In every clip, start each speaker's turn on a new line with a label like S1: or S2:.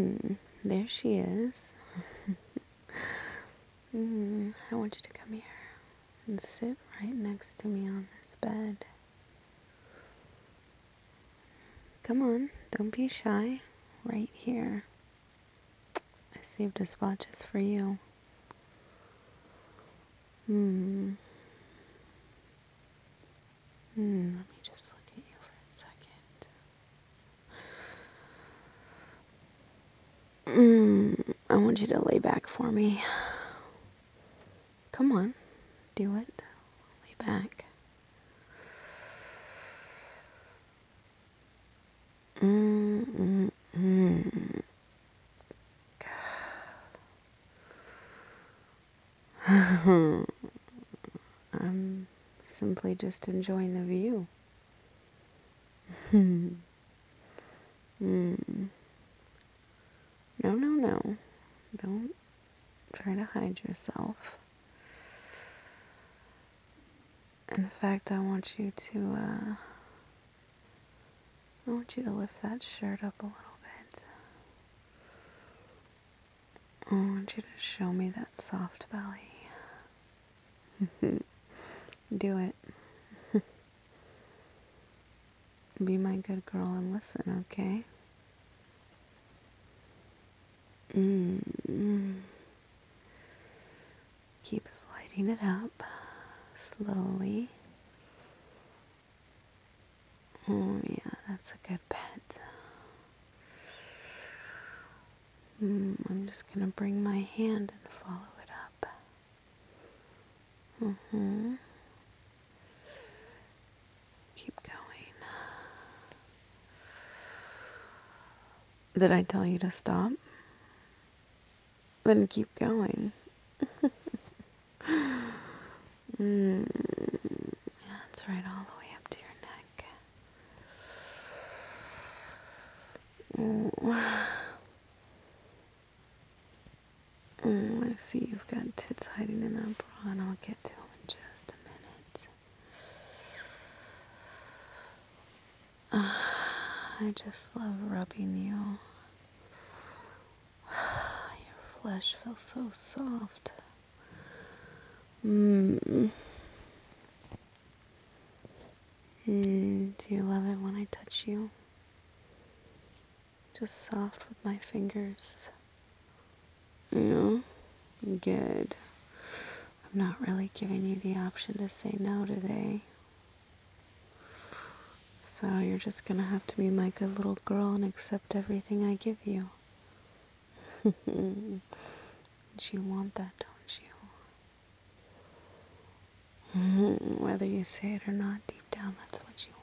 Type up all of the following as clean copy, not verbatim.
S1: There she is. I want you to come here and sit right next to me on this bed. Come on, don't be shy. Right here. I saved a spot just for you. Let me just look at you for a second. I want you to lay back for me. Come on, do it. Lay back. I'm simply just enjoying the view. No, no, no. Don't try to hide yourself. In fact, I want you to lift that shirt up a little bit. I want you to show me that soft belly. Do it. Be my good girl and listen, okay? Keep sliding it up slowly. Oh yeah, that's a good pet. I'm just gonna bring my hand and follow it up. Keep going. Did I tell you to stop? Then keep going. That's right, all the way up to your neck. I see you've got tits hiding in that bra, and I'll get to them in just a minute. I just love rubbing you. Your flesh feels so soft. Do you love it when I touch you? Just soft with my fingers. Yeah, good. I'm not really giving you the option to say no today. So you're just gonna have to be my good little girl and accept everything I give you. You want that, don't you? Whether you say it or not, deep down, that's what you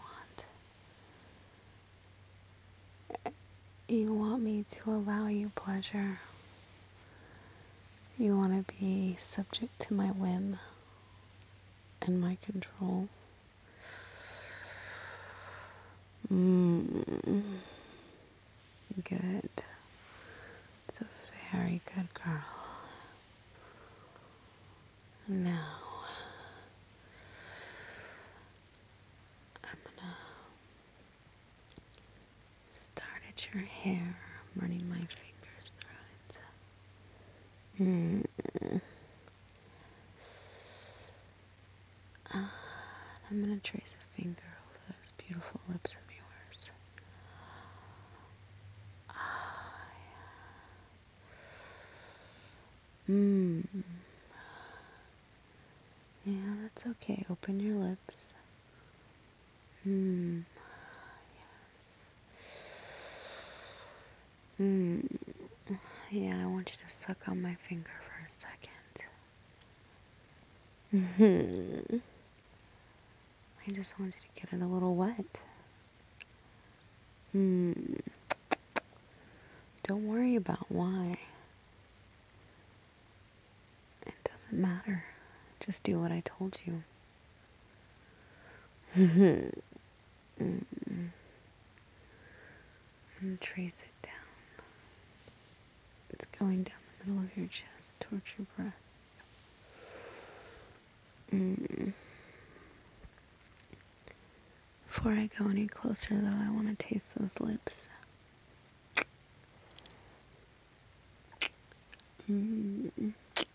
S1: want. You want me to allow you pleasure. You want to be subject to my whim and my control. Good. It's a very good girl. Now, I'm gonna start at your hair, running my fingers through it. I'm gonna trace a finger over those beautiful lips of yours. Yeah, that's okay. Open your lips. Yes. Yeah, I want you to suck on my finger for a second. I just want you to get it a little wet. Don't worry about why. It doesn't matter. Just do what I told you. And trace it down. It's going down the middle of your chest towards your breasts. Before I go any closer, though, I want to taste those lips. Mm-hmm.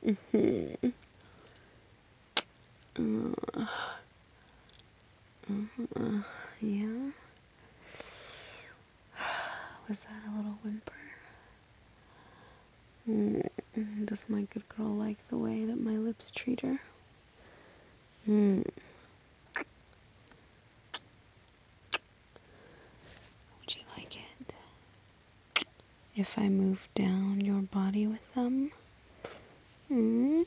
S1: Yeah. Was that a little whimper? Does my good girl like the way that my lips treat her? Would you like it if I move down your body with them? It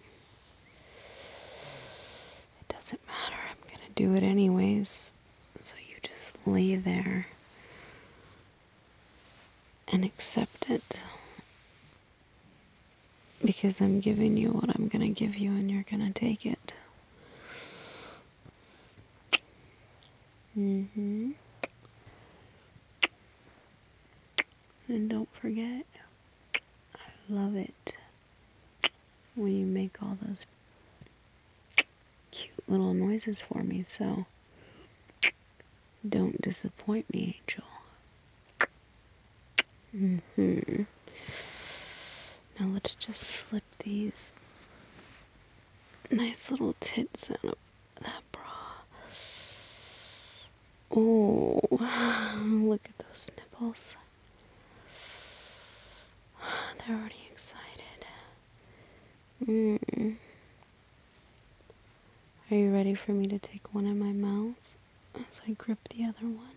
S1: doesn't matter. I'm gonna do it anyways. So you just lay there and accept it. Because I'm giving you what I'm gonna give you and you're gonna take it. And don't forget, I love it when you make all those cute little noises for me, so don't disappoint me, Angel. Now let's just slip these nice little tits out of that bra. Oh, look at those nipples. They're already excited. Are you ready for me to take one in my mouth as I grip the other one?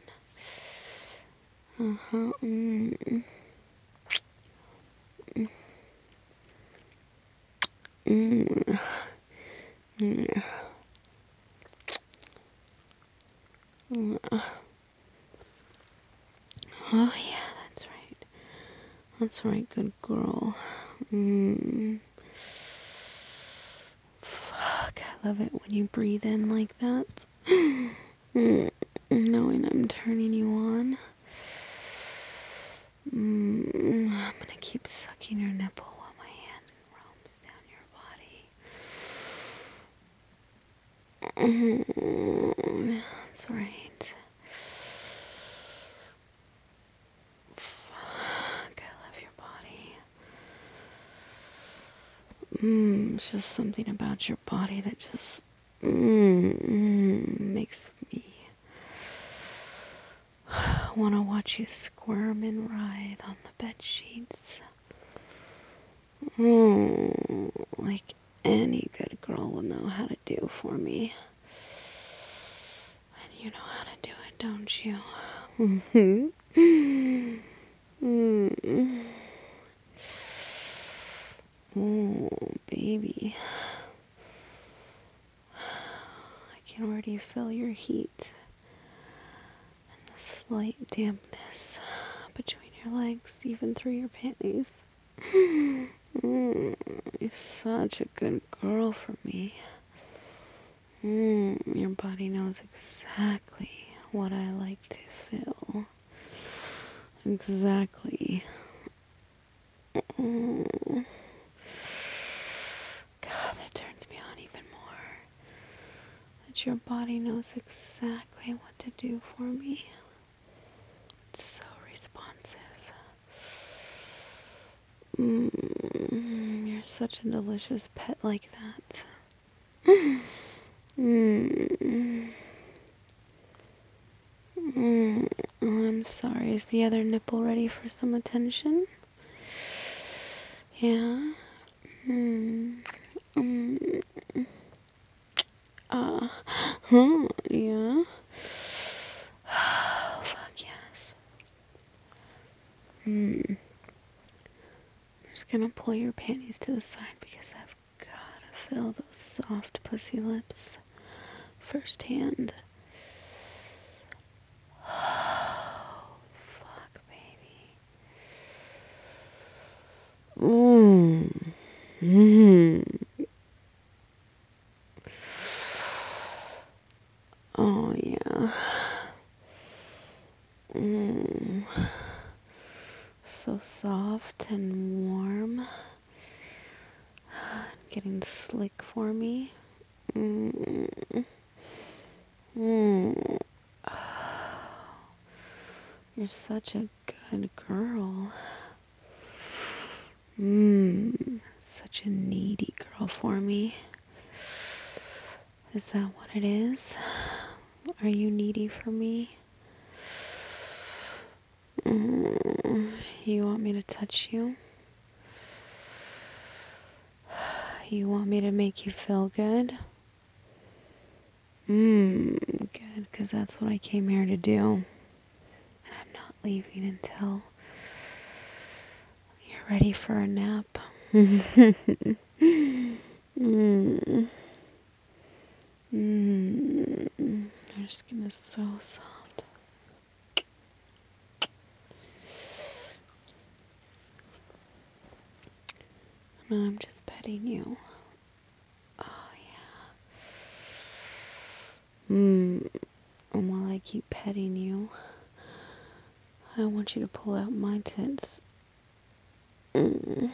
S1: Oh yeah, that's right. That's right, good girl. Fuck, I love it when you breathe in like that. Knowing I'm turning you on. I'm gonna keep sucking your nipple while my hand roams down your body. That's right. Fuck, I love your body. It's just something about your body that just makes me want to watch you squirm and writhe on the bed sheets. Like any good girl will know how to do for me. And you know how to do it, don't you? Oh, baby. I can already feel your heat and the slight dampness between your legs, even through your panties. You're such a good girl for me. Your body knows exactly what I like to feel. Exactly. God, that turns me on even more. That your body knows exactly what to do for me. It's so responsive. You're such a delicious pet like that. Oh, I'm sorry. Is the other nipple ready for some attention? Yeah. Yeah. Oh, fuck yes. I'm just gonna pull your panties to the side because I've gotta feel those soft pussy lips firsthand. Oh, fuck, baby. Oh, yeah. So soft and warm. Getting slick for me. You're such a good girl. Such a needy girl for me. Is that what it is? Are you needy for me? You want me to touch you? You want me to make you feel good? Good, because that's what I came here to do. And I'm not leaving until you're ready for a nap. You're skin is so soft. And I'm just petting you. Oh, yeah. And while I keep petting you, I want you to pull out my tits. And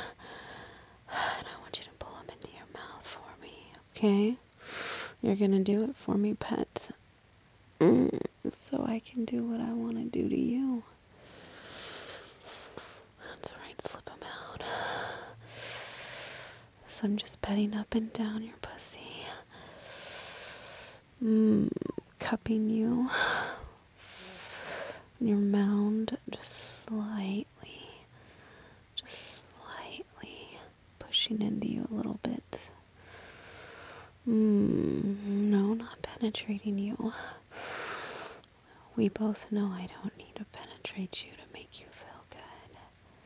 S1: I want you to pull them into your mouth for me, okay? You're gonna do it for me, pet. So I can do what I want to do to you. That's right, slip them out. So I'm just petting up and down your pussy. Cupping you. Your mound, just slightly pushing into you a little bit. No, not penetrating you. We both know I don't need to penetrate you to make you feel good.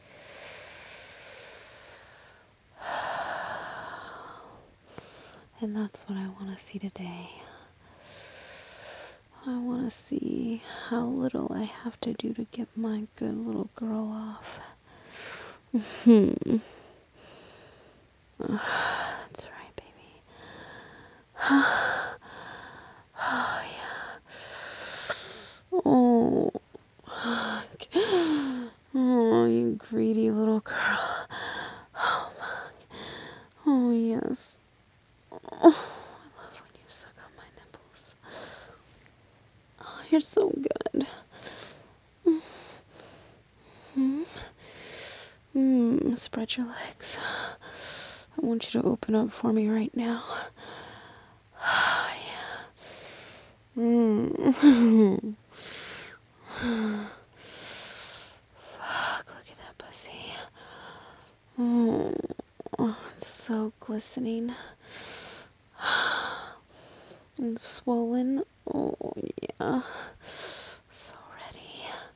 S1: And that's what I want to see today. I want to see how little I have to do to get my good little girl off. That's right, baby. Oh, yeah. Oh, you greedy little girl. Oh, fuck. Oh, yes. Oh, I love when you suck on my nipples. Oh, you're so good. Spread your legs. I want you to open up for me right now. Oh, yeah. Fuck, look at that pussy. Oh, it's so glistening. And swollen. Oh, yeah. So ready.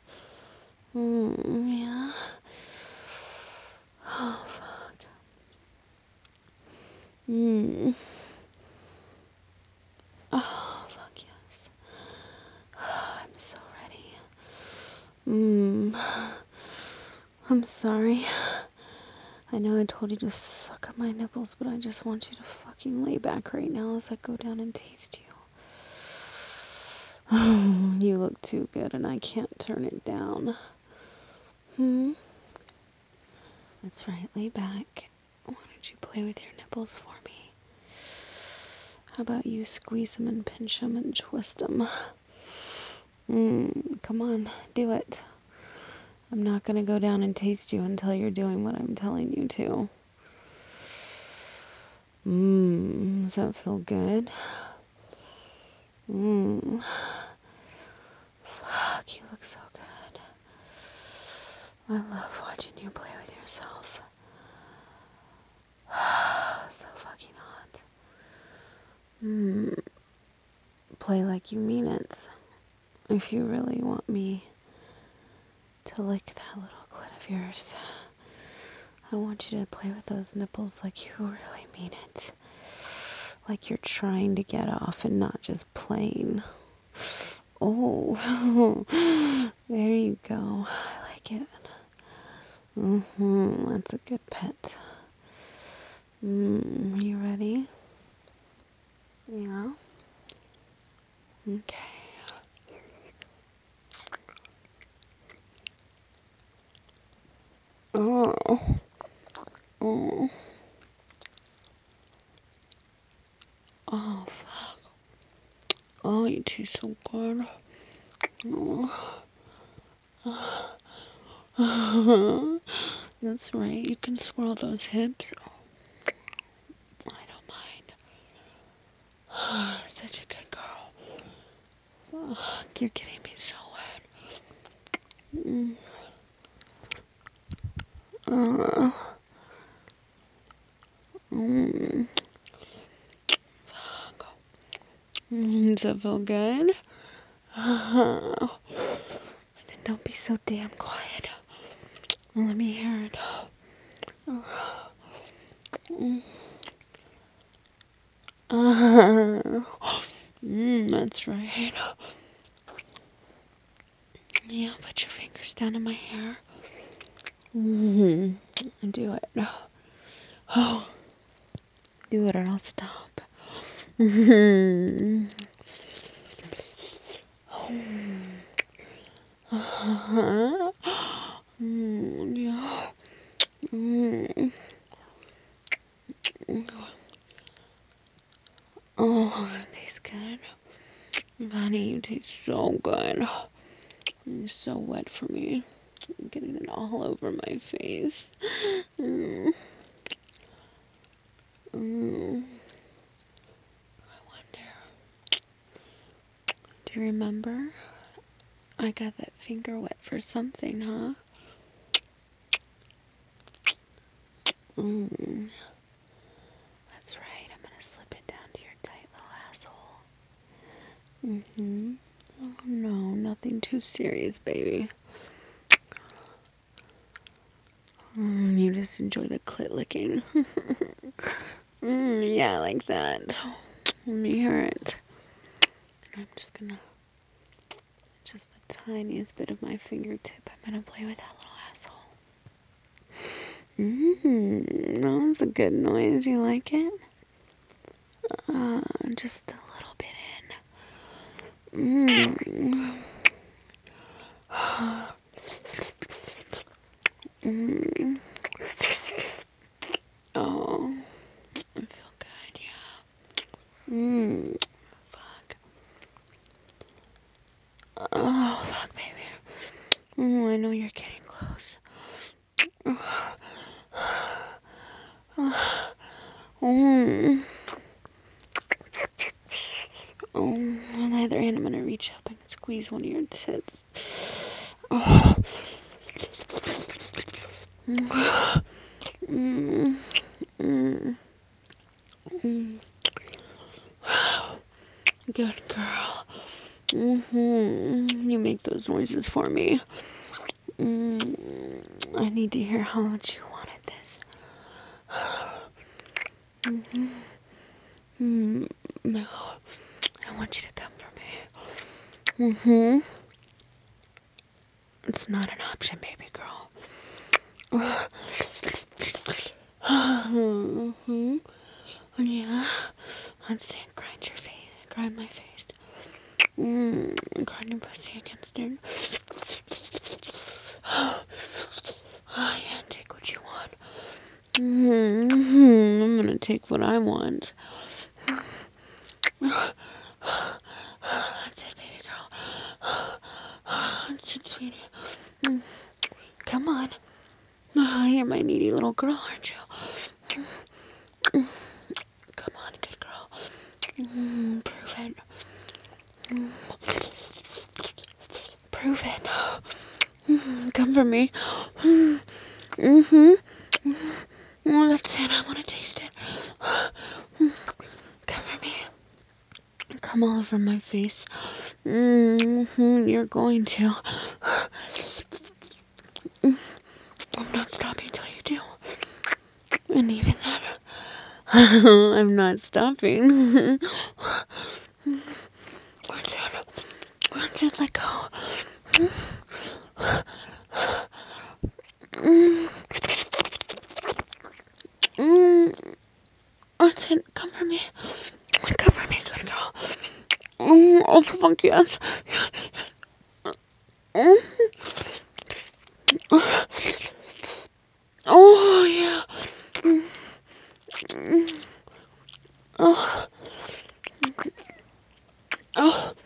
S1: Yeah. Oh, fuck. Oh, fuck yes. I'm so ready. I'm sorry. I know I told you to suck up my nipples, but I just want you to fucking lay back right now as I go down and taste you. You look too good and I can't turn it down. That's right, lay back. Why don't you play with your nipples for me? How about you squeeze them and pinch them and twist them? Come on, do it. I'm not going to go down and taste you until you're doing what I'm telling you to. Does that feel good? Fuck, you look so good. I love watching you play with yourself. So fucking hot. Play like you mean it. If you really want me to lick that little clit of yours, I want you to play with those nipples like you really mean it. Like you're trying to get off and not just playing. Oh, there you go. I like it. That's a good pet. You ready? Yeah. Okay. Oh. Oh. Oh, fuck. Oh, you taste so good. Oh. That's right. You can swirl those hips. I don't mind. Such a good girl. You're getting me so wet. Uh, mm, Does that feel good? Then don't be so damn quiet. Let me hear it. That's right. Yeah, put your fingers down in my hair. Do it. Oh, do it or I'll stop. Yeah. Oh, it tastes good. Honey, you taste so good. You're so wet for me. I'm getting it all over my face. I wonder. Do you remember? I got that finger wet for something, huh? That's right. I'm gonna slip it down to your tight little asshole. Oh, no, nothing too serious, baby. You just enjoy the clit licking. Yeah, like that. Let me hear it. I'm just gonna, just the tiniest bit of my fingertip, I'm gonna play with that little asshole. That was a good noise. You like it? Just a little bit in. Oh, I feel good, yeah. Fuck. Oh, fuck, baby. I know you're getting close. On the other hand, I'm gonna reach up and squeeze one of your tits. Good girl. You make those noises for me. I need to hear how much you wanted this. No, I want you to come for me. It's not an option, baby girl. Yeah. Let's see, grind your face. Grind my face. Grind your pussy against it. Yeah, take what you want. I'm gonna take what I want. That's it, baby girl. That's it, sweetie. Come on. You're my needy little girl, aren't you? Come on, good girl. Prove it. Prove it. Come for me. Oh, that's it. I want to taste it. Come for me. Come all over my face. You're going to. I'm not stopping till you do. And even then, I'm not stopping. Watch it, let go. Watch it, come for me. Come for me, good girl. Oh, fuck yes. Oh, yeah. Oh. Oh.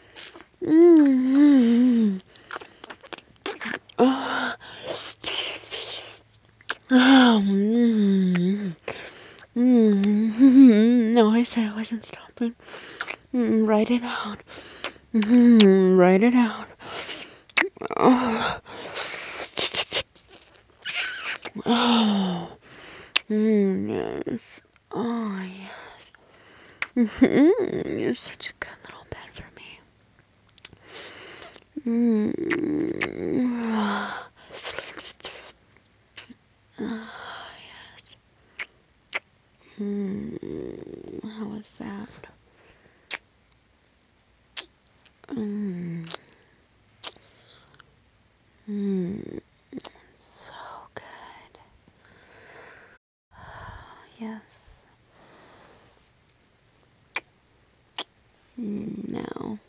S1: No, I said I wasn't stopping. Write it out. Write it out. Oh. Oh. Yes. Oh, yes. You're such a good little pet for me. Yes. How was that? So good. Yes. Now,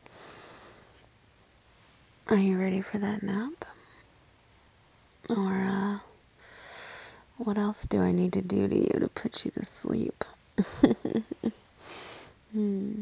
S1: are you ready for that nap? Or, what else do I need to do to you to put you to sleep?